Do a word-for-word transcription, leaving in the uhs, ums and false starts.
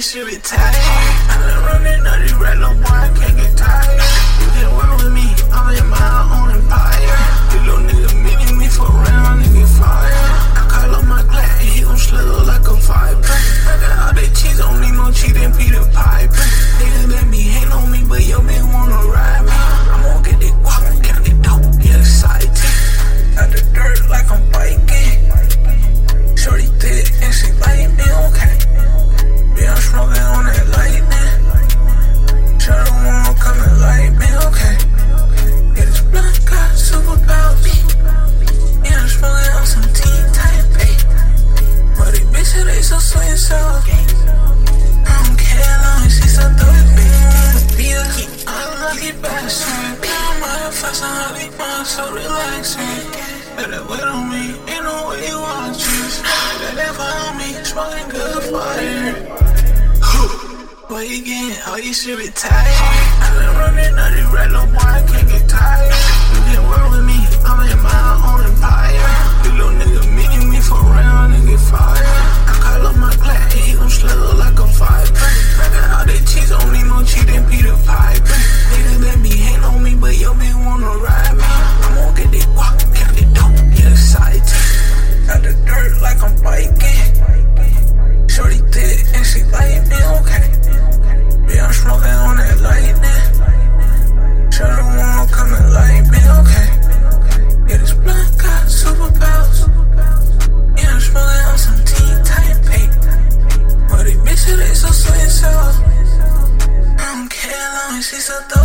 shit retired. I been running out this rat, no boy, I can't get tired. You can work with me, I'm in my own empire. This little nigga meeting me for round, nigga fire. I call up my Glock and he gon' slither like a viper. I got all that cheese on me, more cheese than Peter Piper. Niggas that be hating on me, but yo bitch wanna ride me. I'm gon' get that guap, count it dope, get excited. Out the dirt like I'm biking. Shorty thick and she like me, okay. Yeah, I'm smoking on that lightning. Shorty wanna come and light me, okay. Yeah, this blunt got superpowers. Yeah, I'm smoking on some teen-type bait. But these bitches, they so sweet, so I don't care as long as she so dope, baby. Yeah, I'm lucky bastard. I'm out fast and all these months so relaxing. Better wait on me, ain't no way you want juice. That never on me, smoking good fire. Boy, you getting all your shit retired. I been running out this rat, no boy, I can't get tired. You can work with me, I'm in my own empire. This little nigga meeting me for round and get fired. I call up my Glock and he gon' slither like a viper. I got all that cheese on me, more cheese than Peter Piper. Niggas that be hating on me, but yo bitch wanna ride me. I'm gon' get that guap, count it dope, get excited. Out the dirt like I'm biking. Shorty thick and she like me, okay. Yeah, I'm smoking on that lightning. Shorty wanna come and light me, okay. Yeah, this blunt got superpowers. Yeah, I'm smoking on some teen-type bait. But these bitches, they so sweet, so I don't care as long as she so dope.